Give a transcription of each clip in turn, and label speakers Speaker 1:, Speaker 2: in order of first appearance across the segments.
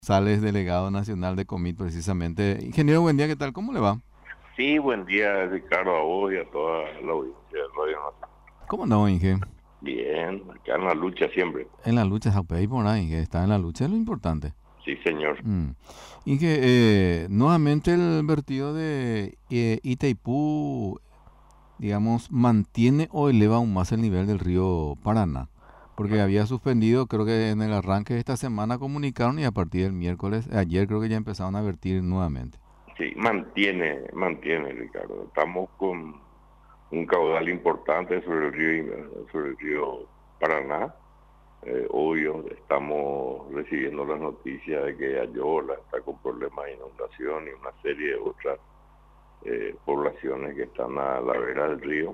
Speaker 1: Sales delegado nacional de Comit precisamente. Ingeniero, buen día, ¿qué tal? ¿Cómo le va?
Speaker 2: Sí, buen día, Ricardo, a vos y a toda la audiencia de Radio Nacional.
Speaker 1: ¿Cómo no, Inge?
Speaker 2: Bien, acá en la lucha siempre.
Speaker 1: En la lucha, Jaupey, por ahí, Inge, está en la lucha, es lo importante.
Speaker 2: Sí, señor.
Speaker 1: Mm. Inge, nuevamente el vertido de Itaipú, digamos, mantiene o eleva aún más el nivel del río Paraná. Porque había suspendido, creo que en el arranque de esta semana comunicaron y a partir del miércoles, ayer creo que ya empezaron a vertir nuevamente.
Speaker 2: Sí, mantiene, Ricardo. Estamos con un caudal importante sobre el río Paraná. Obvio, estamos recibiendo las noticias de que Ayola está con problemas de inundación y una serie de otras poblaciones que están a la vera del río.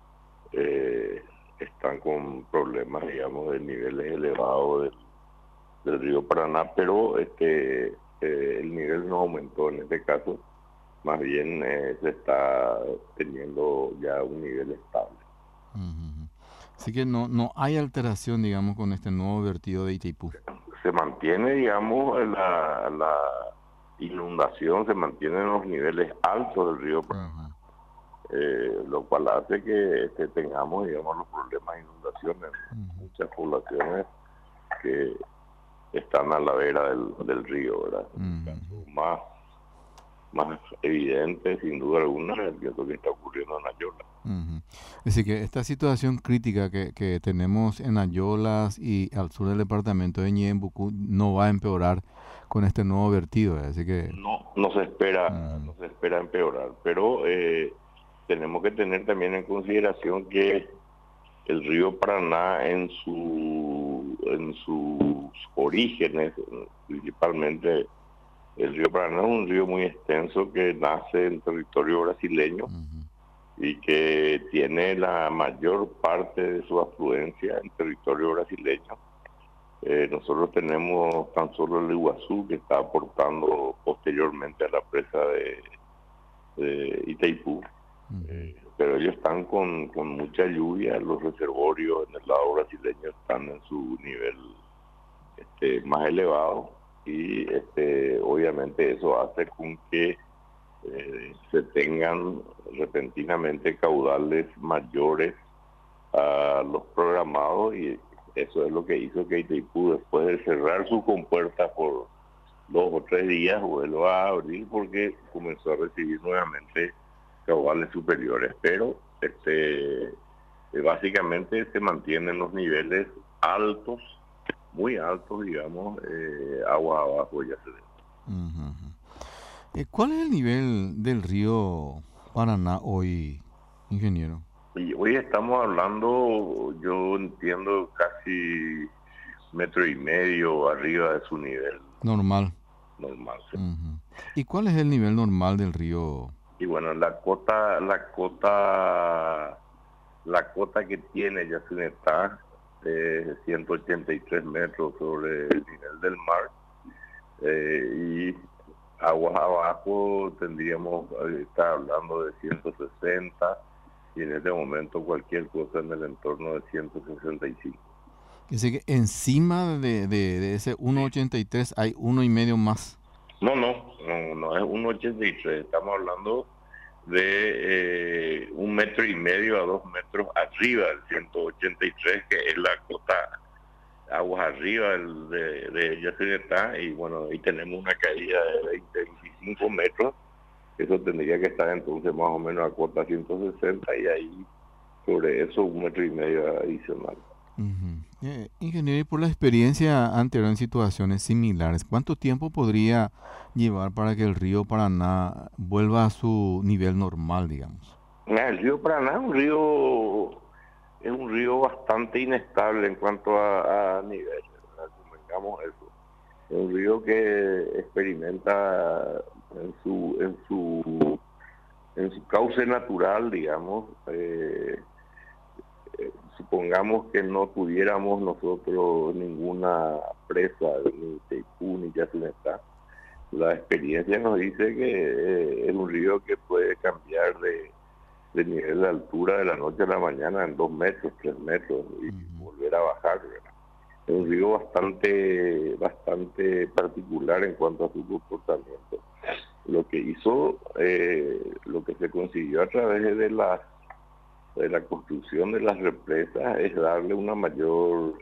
Speaker 2: eh, Están con problemas, digamos, de niveles elevados del río Paraná, pero el nivel no aumentó en este caso, más bien se está teniendo ya un nivel estable.
Speaker 1: Ujú. Así que no hay alteración, digamos, con este nuevo vertido de Itaipú.
Speaker 2: Se mantiene, digamos, la inundación, se mantiene en los niveles altos del río Paraná,
Speaker 1: Ujú,
Speaker 2: lo cual hace que tengamos, digamos, los problemas de inundación en
Speaker 1: ujú,
Speaker 2: muchas poblaciones que están a la vera del río, ¿verdad? En el
Speaker 1: ujú,
Speaker 2: caso más evidente, sin duda alguna, es lo que está ocurriendo en Ayola.
Speaker 1: ujú. Es decir, que esta situación crítica que tenemos en Ayolas y al sur del departamento de Ñeembucú no va a empeorar con este nuevo vertido. Así que, ujú,
Speaker 2: No se espera empeorar, pero tenemos que tener también en consideración que el río Paraná en sus orígenes, principalmente el río Paraná es un río muy extenso que nace en territorio brasileño
Speaker 1: ujú,
Speaker 2: y que tiene la mayor parte de su afluencia en territorio brasileño. Nosotros tenemos tan solo el Iguazú que está aportando posteriormente a la presa de Itaipú,
Speaker 1: ujú,
Speaker 2: pero ellos están con mucha lluvia, los reservorios en el lado brasileño están en su nivel más elevado y obviamente eso hace con que se tengan repentinamente caudales mayores a los programados y eso es lo que hizo que Itaipú, después de cerrar su compuerta por 2 o 3 días, vuelva a abrir porque comenzó a recibir nuevamente caudales superiores. Pero básicamente se mantienen los niveles altos, muy altos, digamos, agua abajo ya se ve.
Speaker 1: ujú, ujú. ¿Cuál es el nivel del río Paraná hoy, ingeniero?
Speaker 2: Y hoy estamos hablando, yo entiendo, casi 1,5 metros arriba de su nivel
Speaker 1: Normal.
Speaker 2: normal. ¿Sí?
Speaker 1: Ujú. ¿Y cuál es el nivel normal del río?
Speaker 2: Y bueno, la cota que tiene Yacyretá es 183 metros sobre el nivel del mar, y aguas abajo tendríamos, estar hablando de 160 y en este momento cualquier cosa en el entorno de 165.
Speaker 1: Que sé que encima de ese
Speaker 2: Sí.
Speaker 1: 1,83 hay uno y medio más.
Speaker 2: No es 1,83, estamos hablando de 1,5 metros a 2 metros arriba del 183, que es la cota aguas arriba de Yacyretá, y bueno, ahí tenemos una caída de 20, 25 metros. Eso tendría que estar entonces más o menos a cota 160 y ahí sobre eso 1,5 metros adicional.
Speaker 1: Ujú. Ingeniero, y por la experiencia anterior en situaciones similares, ¿cuánto tiempo podría llevar para que el río Paraná vuelva a su nivel normal, digamos?
Speaker 2: El río Paraná es un río bastante inestable en cuanto a nivel, ¿verdad? Convengamos eso. Es un río que experimenta en su cauce natural, digamos. Supongamos que no tuviéramos nosotros ninguna presa, ni Teipú, ni Yacyretá. La experiencia nos dice que es un río que puede cambiar de nivel de altura de la noche a la mañana en 2 metros, 3 metros y
Speaker 1: Ujú.
Speaker 2: volver a bajar, ¿verdad? Es un río bastante particular en cuanto a su comportamiento. Lo que hizo, lo que se consiguió a través de la construcción de las represas es darle una mayor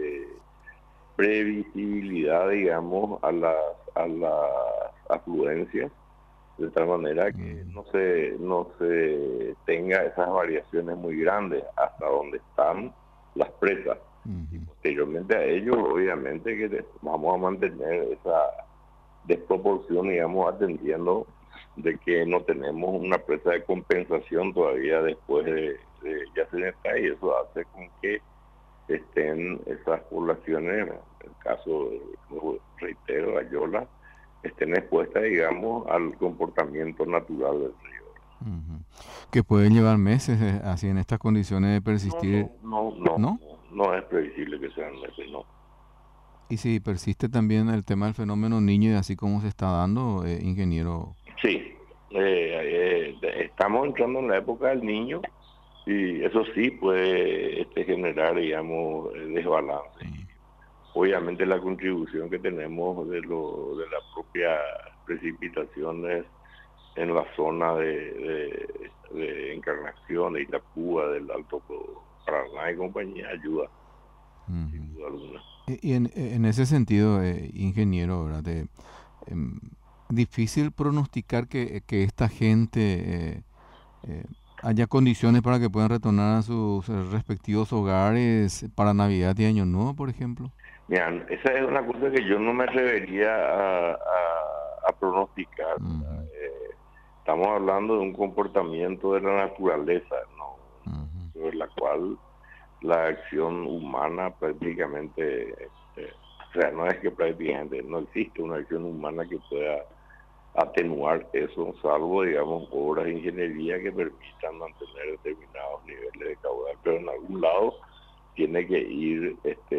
Speaker 2: previsibilidad, digamos, a las afluencias, de tal manera que no se tenga esas variaciones muy grandes hasta donde están las presas. Y posteriormente a ello, obviamente que vamos a mantener esa desproporción, digamos, atendiendo de que no tenemos una presa de compensación todavía después de Yacyretá, y eso hace con que estén esas poblaciones, en el caso, como reitero, Ayola, estén expuestas, digamos, al comportamiento natural del río.
Speaker 1: Que pueden llevar meses así en estas condiciones de persistir, ¿no?
Speaker 2: No es previsible que sean meses, no.
Speaker 1: Y si persiste también el tema del fenómeno niño y así como se está dando, ingeniero.
Speaker 2: Sí, estamos entrando en la época del niño y eso sí puede generar, digamos, desbalance. Obviamente la contribución que tenemos de las propias precipitaciones en la zona de Encarnación, de Itapúa, del Alto Paraná y compañía ayuda, sin duda alguna.
Speaker 1: Y en ese sentido, ingeniero, ¿verdad? Em, difícil pronosticar que esta gente haya condiciones para que puedan retornar a sus respectivos hogares para Navidad y Año Nuevo, por ejemplo.
Speaker 2: Mira, esa es una cosa que yo no me atrevería a pronosticar. Estamos hablando de un comportamiento de la naturaleza, ¿no? Sobre la cual la acción humana prácticamente, o sea, no es que prácticamente no existe una acción humana que pueda atenuar eso, salvo, digamos, obras de ingeniería que permitan mantener determinados niveles de caudal, pero en algún lado tiene que ir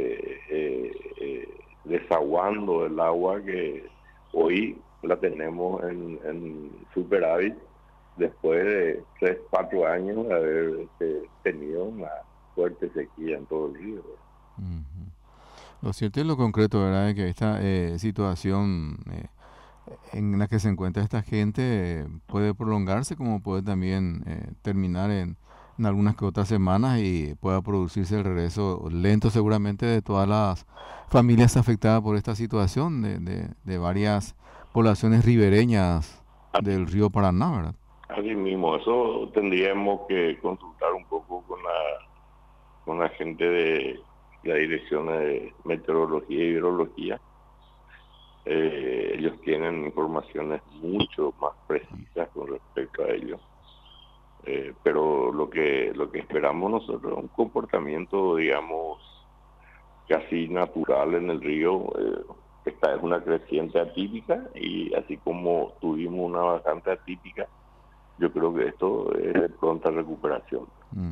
Speaker 2: desaguando el agua que hoy la tenemos en superávit después de 3, 4 años de haber tenido una fuerte sequía en todo el río.
Speaker 1: Lo cierto y lo concreto, ¿verdad?, es que esta situación en la que se encuentra esta gente puede prolongarse, como puede también terminar en algunas que otras semanas y pueda producirse el regreso lento seguramente de todas las familias afectadas por esta situación de varias poblaciones ribereñas del río Paraná, ¿verdad?
Speaker 2: Así mismo, eso tendríamos que consultar un poco con la gente de la Dirección de Meteorología y Hidrología. Ellos tienen informaciones mucho más precisas con respecto a ello. Pero lo que esperamos nosotros es un comportamiento, digamos, casi natural en el río. Esta es una creciente atípica y así como tuvimos una bajante atípica, yo creo que esto es de pronta recuperación.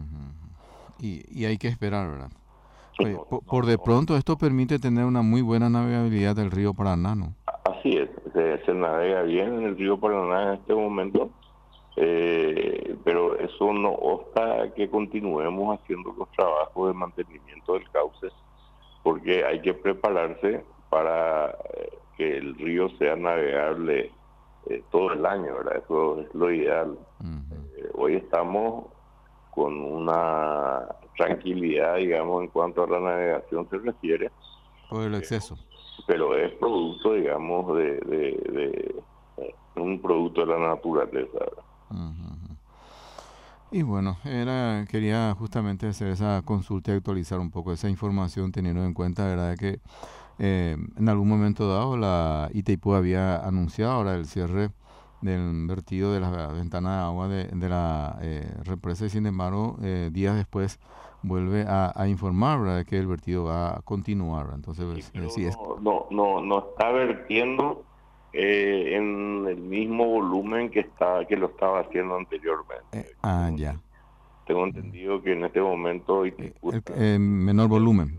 Speaker 1: Y hay que esperar, ¿verdad? Oye, por de pronto esto permite tener una muy buena navegabilidad del río Paraná, ¿no?
Speaker 2: Así es, se navega bien en el río Paraná en este momento, pero eso no obsta que continuemos haciendo los trabajos de mantenimiento del cauce, porque hay que prepararse para que el río sea navegable todo el año, ¿verdad? Eso es lo ideal. Hoy estamos con una tranquilidad, digamos, en cuanto a la navegación se refiere.
Speaker 1: Por el exceso.
Speaker 2: Pero es producto, digamos, de un producto de la naturaleza, ¿verdad?
Speaker 1: Y bueno, quería justamente hacer esa consulta y actualizar un poco esa información, teniendo en cuenta, ¿verdad?, que en algún momento dado la Itaipú había anunciado ahora el cierre del vertido de la ventana de agua de la represa, y sin embargo días después vuelve a informar, ¿verdad?, que el vertido va a continuar, ¿verdad? Entonces
Speaker 2: Sí, no está vertiendo en el mismo volumen que lo estaba haciendo anteriormente.
Speaker 1: Ya.
Speaker 2: Tengo entendido que en este momento
Speaker 1: Menor volumen.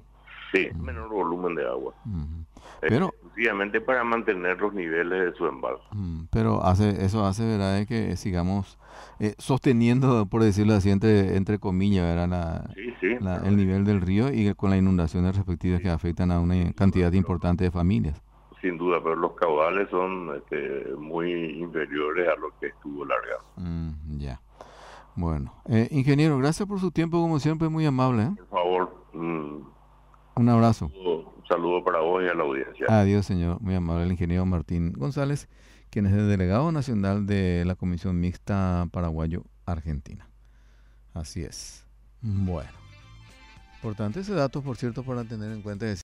Speaker 2: Sí, menor volumen de agua.
Speaker 1: Ujú. Pero,
Speaker 2: Exclusivamente para mantener los niveles de su embalse.
Speaker 1: pero eso hace, ¿verdad? De que sigamos sosteniendo, por decirlo así, entre comillas, ¿verdad?
Speaker 2: Sí, sí,
Speaker 1: El nivel del río y con las inundaciones respectivas
Speaker 2: sí,
Speaker 1: que afectan a una
Speaker 2: sin duda,
Speaker 1: cantidad
Speaker 2: pero,
Speaker 1: importante de familias.
Speaker 2: sin duda, pero los caudales son muy inferiores a lo que estuvo largando.
Speaker 1: Ya. Bueno, ingeniero, gracias por su tiempo, como siempre, muy amable, ¿eh?
Speaker 2: Por favor,
Speaker 1: Un abrazo.
Speaker 2: un saludo para vos y a la audiencia.
Speaker 1: Adiós, señor. Muy amable, el ingeniero Martín González, quien es el delegado nacional de la Comisión Mixta Paraguayo-Argentina. Así es. Bueno. Importante ese dato, por cierto, para tener en cuenta.